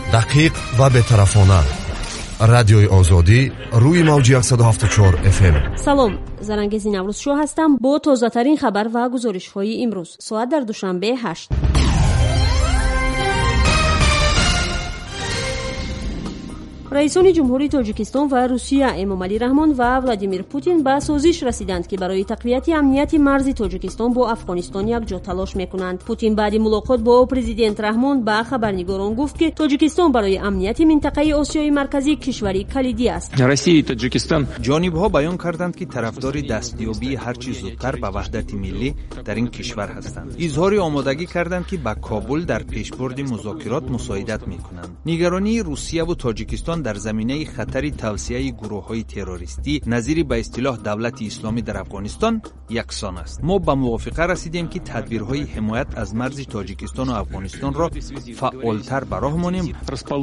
دقیق و بی‌طرفانه. رادیوی آزادی روی موج 174 FM. سلام، زرنگیز نوروز شو هستم با تازه‌ترین خبر و گزارش‌های امروز. ساعت در دوشنبه 8. رئیسان جمهوری تاجیکستان و روسیه امامعلی رحمان و ولادیمیر پوتین به سازش رسیدند که برای تقویت امنیت مرز تاجیکستان با افغانستان یکجا تلاش میکنند. پوتین بعد ملاقات با پرزیدنت رحمان به خبرنگاران گفت که تاجیکستان برای امنیت منطقه آسیای مرکزی کشوری کلیدی است. روسیه و تاجیکستان جانب‌ها بیان کردند که طرفدار دستیابی هر چه زودتر به وحدت ملی در این کشور هستند. اظهار آمادگی کردند که با کابل در پیشبرد مذاکرات مساعدت میکنند. نگرانی روسیه و تاجیکستان در زمینه خطر توسعه گروه‌های تروریستی نظیر به اصطلاح دولت اسلامی در افغانستان یکسان است. ما به موافقه رسیدیم که تدبیرهای حمایت از مرز تاجیکستان و افغانستان را فعالتر به راه مانیم.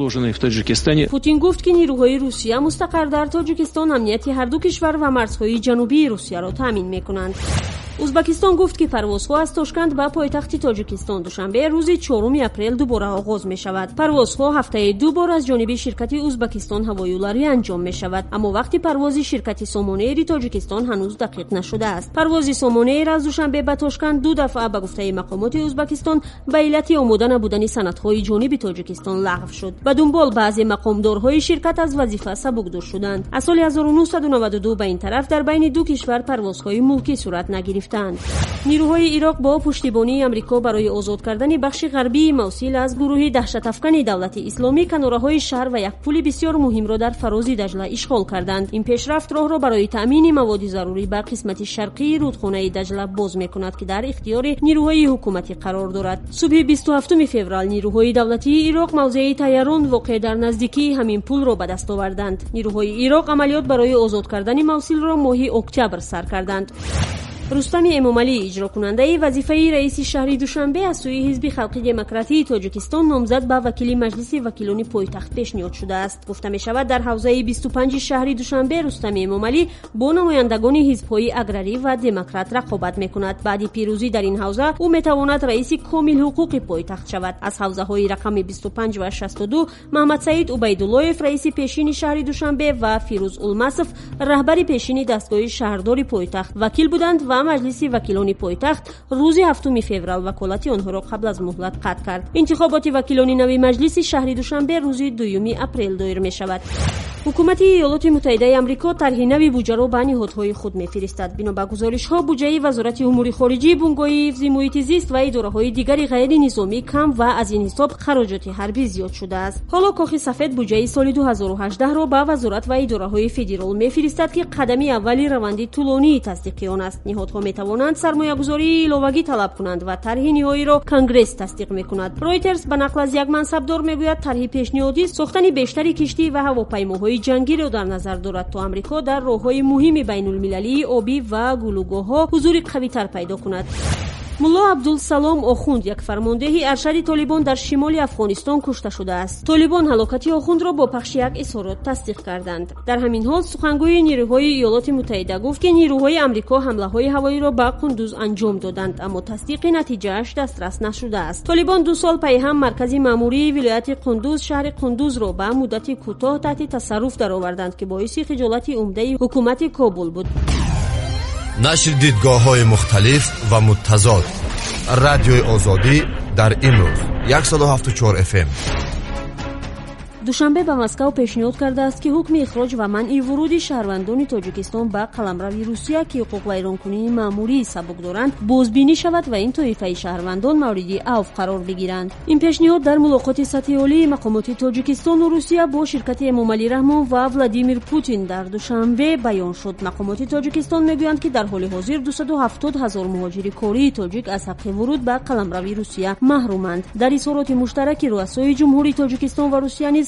پوتین گفت که نیروهای روسیه مستقر در تاجیکستان امنیت هر دو کشور و مرزهای جنوبی روسیه را تامین می‌کنند. ازبکستان گفت که پروازها از تاشکند به پایتخت تاجیکستان دوشنبه روز 4 اپریل دوباره آغاز می شود. پروازها هفته دو بار از جانب شرکت ازبکستان هوایولاری انجام می شود، اما وقت پرواز شرکت سامان ایر تاجیکستان هنوز دقیق نشده است. پرواز سامان ایر از دوشنبه به تاشکند دو دفعه به گفته مقامات ازبکستان به علت آماده نبودن سندهای جانب تاجیکستان لغو شد. به دنبال بعضی مقامدارهای شرکت از وظیفه سبکدار شدند. از سال 1992 به این طرف در بین دو کشور پروازهای ملکی صورت نگرفت. نیروهای عراق با پشتیبانی امریکا برای آزاد کردن بخش غربی موصل از گروه دهشت افکن دولت اسلامی کناره‌های شهر و یک پل بسیار مهم را در فراز دجله اشغال کردند. این پیشرفت راه را برای تامین مواد ضروری به قسمت شرقی رودخانه دجله باز می‌کند که در اختیار نیروهای حکومتی قرار دارد. صبح 27 فوریه نیروهای دولتی عراق موضع طیران واقع در نزدیکی همین پل را به دست آوردند. نیروهای عراق عملیات برای آزاد کردن موصل را ماه اکتبر سر کردند. رستم امامعلی اجرا کننده وظیفه رئیس شهری دوشنبه از سوی حزب خلق دموکراتی تاجیکستان نامزد به وکیل مجلس وکیلان پایتخت پیشنهاد شده است. گفته می شود در حوزه 25 شهری دوشنبه رستم امامعلی با نمایندگان حزب‌های اگراری و دموکرات رقابت می‌کند. بعد پیروزی در این حوزه او می‌تواند رئیس کامل حقوق پایتخت شود. از حوزه‌های رقم 25 و 62 محمد سعید عبیداللهیف رئیس پیشین شهری دوشنبه و فیروز المصف رهبر پیشین دستگاه شهرداری پایتخت وکیل بودند و مجلس وکیلان پایتخت روز 7 فوریه وکالت آنها را قبل از مهلت قطع کرد. انتخابات وکیلان نوی مجلس شهری دوشنبه روز 2 اپریل دایر می شود. حکومت ایالات متحده آمریکا طرح نوی بودجه را به نهادهای خود می‌فرستد. بنا به گزارش‌ها بودجه وزارت امور خارجه، بنگاه حفظ محیط زیست و اداره‌های دیگر غیر نظامی کم و از این حساب خراجات حربی زیاد شده است. حالا کاخ سفید بودجه سال 2018 را به وزارت و اداره‌های فدرال می‌فرستد که قدم اولی روند طولانی تصدیق آن است. نهادها می‌توانند سرمایه‌گذاری علاوه‌ای طلب کنند و طرح نهایی را کنگره تصدیق می‌کند. رویترز به نقل از یک منصبدار می‌گوید طرح پیشنهادی ساختن بیشتر کشتی و هواپیماهای جنگی را در نظر دارد تا آمریکا در راه‌های مهم بین‌المللی آبی و گلوگاه‌ها حضور قوی‌تر پیدا کند. ملا عبدالسلام آخوند یک فرمانده ارشد طالبان در شمال افغانستان کشته شده است. طالبان هلاکت آخوند را با پخش یک اظهارات تصدیق کردند. در همین حال سخنگوی نیروهای ایالات متحده گفت که نیروهای آمریکا حمله‌های هوایی را به قندوز انجام دادند، اما تصدیق نتیجه‌اش دسترس نشده است. طالبان 2 سال پی هم مرکز مأموری ولایت قندوز شهر قندوز را به مدت کوتاه تحت تصرف درآوردند که باعث خجالت عمده حکومت کابل بود. نشر دیدگاه‌های مختلف و متضاد. رادیوی آزادی در امروز 174 FM. دوشنبه به مسکو پیشنهاد کرده است که حکم اخراج و منع ورود شهروندان تاجیکستان به قلمرو روسیه که حقوق ویرانکنی مأموری سبک دارند بازبینی شود و این طایفه شهروندان مورد عفو قرار بگیرند. این پیشنهاد در ملاقات سطحی عالی مقامات تاجیکستان و روسیه با شرکت امامعلی رحمان و ولادیمیر پوتین در دوشنبه بیان شد. مقامات تاجیکستان میگویند که در حال حاضر 270,000 مهاجر کاری تاجیک از حق ورود به قلمرو روسیه محرومند. در اظهارات مشترک رؤسای جمهوری تاجیکستان و روسیه نیز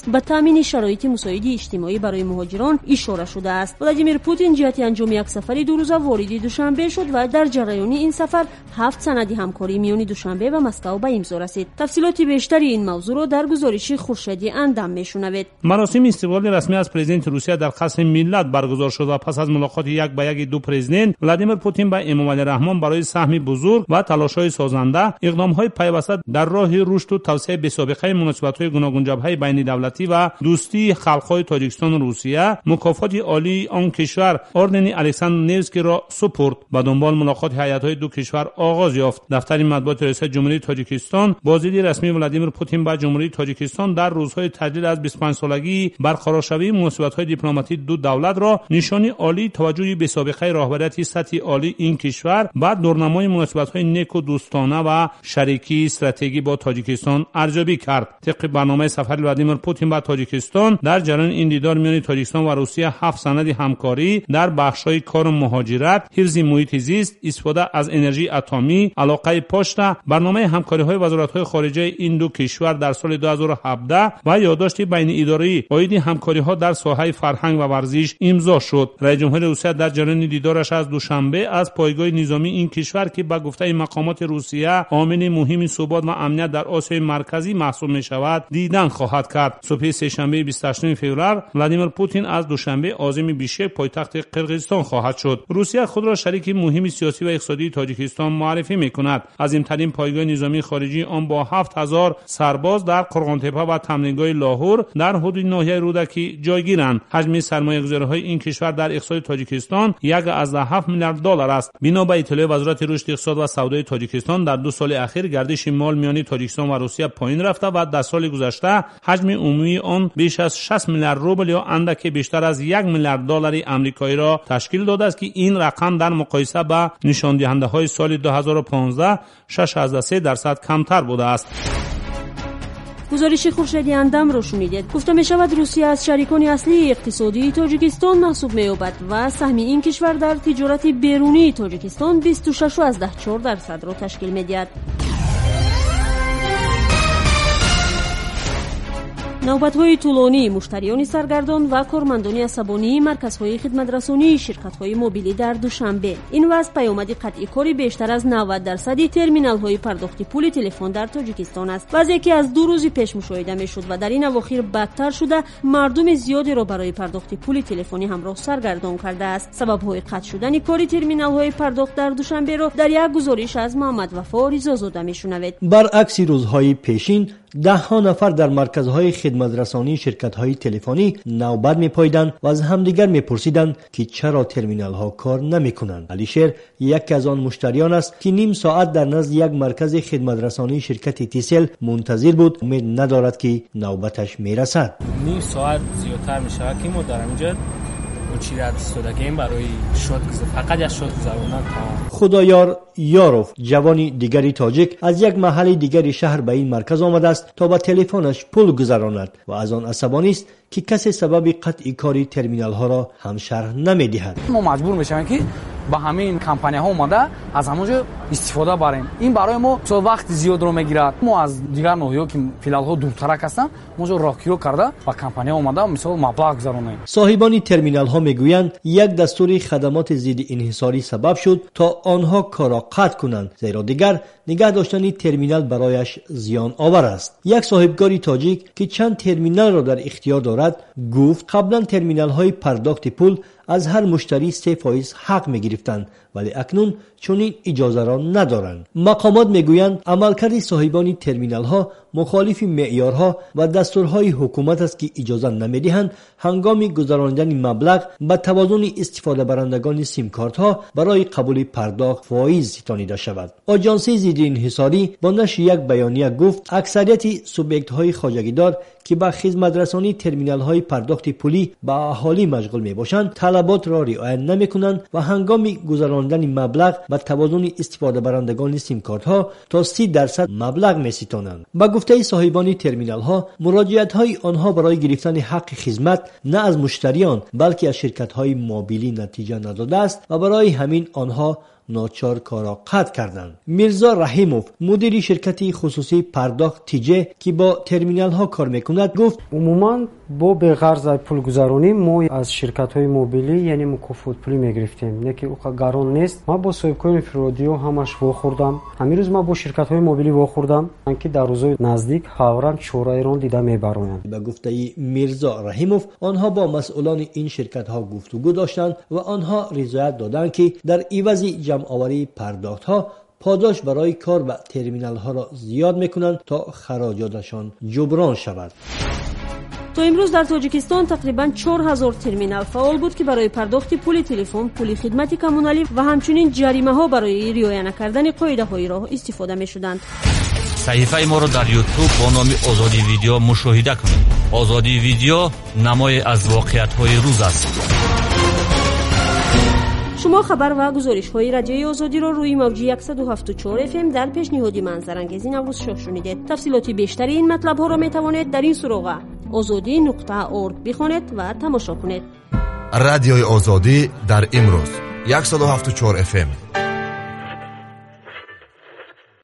به تامین شرایط مساعد اجتماعی برای مهاجران اشاره شده است. ولادیمیر پوتین جهت انجام یک سفر دو روزه وارد دوشنبه شد و در جریان این سفر 7 سند همکاری میان دوشنبه و مسکو به امضا رسید. تفصیلات بیشتری این موضوع را در گزارش خورشیدی اندام میشنوید. مراسم استقبال رسمی از پرزیدنت روسیه در قصر ملت برگزار شد و پس از ملاقات یک به یک دو پرزیدنت، ولادیمیر پوتین با امام علی رحمان برای سهم بزرگ و تلاش‌های سازنده، اقدام‌های پیوسته در راه رشد و توسعه بی‌سابقه مناسبت‌های گوناگون جبهه بین‌الدولتی و دوستی خلق‌های تاجیکستان و روسیه، مکافات عالی آن کشور اردن الکساندر نیوسکی را سپرد. به دنبال ملاقات هیئت‌های دو کشور آغاز یافت. دفتر مطبوعات ریاست جمهوری تاجیکستان بازدید رسمی ولادیمیر پوتین با جمهوری تاجیکستان در روزهای تجلیل از 25 سالگی برقرارشوی مناسبت‌های دیپلماتیک دو دولت را نشانی عالی توجه بی‌سابقه راهبریت سطح عالی این کشور با دورنمای مناسبت‌های نیک و دوستانه و شریکی استراتژیکی با تاجیکستان ارزیابی کرد. طبق برنامه سفر ولادیمیر پوتین به تاجیکستان، در جریان این دیدار میان تاجیکستان و روسیه 7 سند همکاری در بخش‌های کار مهاجرت، حفظ محیط زیست، استفاده از انرژی اتمی، علاقه پشت، برنامه همکاری‌های وزارت‌های خارجه این دو کشور در سال 2017 و یادداشت بین اداری عاید همکاری‌ها در ساحه فرهنگ و ورزش امضا شد. رئیس جمهور روسیه در جریان دیدارش از دوشنبه از پایگاه نظامی این کشور که به گفته مقامات روسیه عامل مهم ثبات و امنیت در آسیای مرکزی محسوب می‌شود دیدن خواهد کرد. صبح سه‌شنبه 28 فوریه ولادیمیر پوتین از دوشنبه عازم بیشکک پایتخت قرقیزستان خواهد شد. روسیه خود را شریک مهم سیاسی و اقتصادی تاجیکستان معرفی می‌کند. عظیم‌ترین پایگاه نظامی خارجی آن با 7000 سرباز در قرغان‌تپه و تمرینگاه لاهور در حدود ناحیه رودکی جایگیرند. حجم سرمایه‌گذاری‌های این کشور در اقتصاد تاجیکستان 1.7 میلیارد دلار است. بنا به اطلاع وزارت رشد اقتصاد و سودای تاجیکستان، در 2 سال اخیر گردش مال میان تاجیکستان و روسیه پایین رفته و در سال گذشته حجم عمومی آن بیش از 60 میلیارد روبل یا اندکی بیشتر از 1 میلیارد دلار آمریکایی را تشکیل داده است که این رقم در مقایسه با نشان دهنده‌های سال 2015 6.3% کمتر بوده است. گزارش خورشیدی اندام را شنیدید. گفته می شود روسیه از شریکان اصلی اقتصادی تاجیکستان محسوب می یابد و سهم این کشور در تجارت بیرونی تاجیکستان 26.4% را تشکیل می دهد. نوبت‌های طولانی مشتریان سرگردان و کارمندان عصبانی مرکزهای خدمت‌رسانی شرکت‌های موبیلی در دوشنبه. این وضع پیامد قطعی کاری بیشتر از 90% ترمینال‌های پرداخت پول تلفن در تاجیکستان است. وضعی که از 2 روز پیش مشاهده می‌شد و در این اواخر بدتر شده، مردم زیادی را برای پرداخت پول تلفنی همراه سرگردان کرده است. سبب‌های قطع شدن کار ترمینال‌های پرداخت در دوشنبه را در یک گزارش از محمد وفا رضازاده می‌شنوید. برعکس روزهای پیشین، 10 نفر در مرکزهای خدمت‌رسانی شرکت‌های تلفنی نوبت می‌پاییدند و از همدیگر می‌پرسیدند که چرا ترمینال‌ها کار نمی‌کنند. علیشیر یکی از آن مشتریان است که نیم ساعت در نزد یک مرکز خدمت‌رسانی شرکت تیسل منتظر بود. امید ندارد که نوبتش میرسد. نیم ساعت زیادتر می‌شود که ما در اینجا چیرت استفاده برای شد فقط از شد گذراندن. خدایار یاروف، جوانی دیگری تاجیک، از یک محل دیگری شهر به این مرکز آمده است تا با تلفنش پول گذراند و از آن عصبانی است که کسی سبب قطع کاری ترمینال ها را هم شرح نمی‌دهد. ما مجبور میشیم که با همین کمپانی ها اومده از همونجا استفاده بریم. این برای ما چون وقت زیاد رو میگیرد. ما از دیگر نوعی که فیلال ها دورترک هستن ما راکیو کرده با کمپانی ها اومده مثلا مبلغ گذرونیم. صاحبان ترمینال ها میگویند یک دستور خدمات ضد انحصاری سبب شد تا آنها کار را قطع کنند، زیرا دیگر نگه داشتن ترمینال برایش زیان آور است. یک صاحبگاری تاجیک که چند ترمینال را در اختیار دارد گفت قبلا ترمینال های پرداخت پول از هر مشتری 3% حق می گرفتند، ولی اکنون چنین اجازه را ندارند. مقامات میگویند عملکرد صاحبان ترمینال ها مخالف معیارها و دستورهای حکومت است که اجازه نمیدهند هنگام گذراندن مبلغ به توازن استفاده برندگان سیم کارت ها برای قبول پرداخت فایز ستانیده شود. آژانس ضد انحصاری با نشر یک بیانیه گفت اکثریت سوبیکت های خواجگیدار که با خدمت رسانی ترمینال های پرداخت پولی با اهالی مشغول می باشند طلبات را رعایت نمی کنند و هنگام گذراندن مبلغ به توازن استفاده برندگان سیم کارت ها تا 30% مبلغ می ستانند. با گفته صاحبان ترمینال ها مراجعت های آنها برای گرفتن حق خدمت نه از مشتریان بلکه از شرکت های موبیلی نتیجه نداده است و برای همین آنها ناچار کار را قطع کردند. میرزا رحیموف مدیر شرکت خصوصی پرداخت تیجه که با ترمینال ها کار میکند گفت عموما با به قرض پولگذارانی ما از شرکت های موبیلی یعنی مکافات پولی میگرفتیم، نه که او گران نیست. ما با صاحب کوین فرودیو همش واخوردم. همین روز ما با شرکت های موبیلی واخوردم که در روزهای نزدیک حاوران چورای رون دیده میبرند. به گفته میرزا رحیموف آنها با مسئولان این شرکت ها گفتگو داشتند و آنها رضایت دادند که در عوض جمع آوری پرداخت ها پاداش برای کار به ترمینال ها را زیاد میکنند تا خراجاتشان جبران شود. تا امروز در تاجیکستان تقریباً 4000 ترمینال فعال بود که برای پرداخت پول تلفن، پول خدمت کمونالی و همچنین جریمه ها برای رعایت نکردن قاعده های راه استفاده می شدند. صحیفه ما را در یوتیوب با نام آزادی ویدیو مشاهده کنید. آزادی ویدیو نمای از واقعیت های روز است. شما خبر و گزارش های رادیوی آزادی را روی موج 107.4 FM در پیشنهادی منظرانگیز نوروز شاه شنیدید. تفصیلات بیشتری این مطلب ها را می توانید در این سراغ azadi.org بخوانید و تماشا کنید. رادیوی آزادی در امروز 107.4 FM.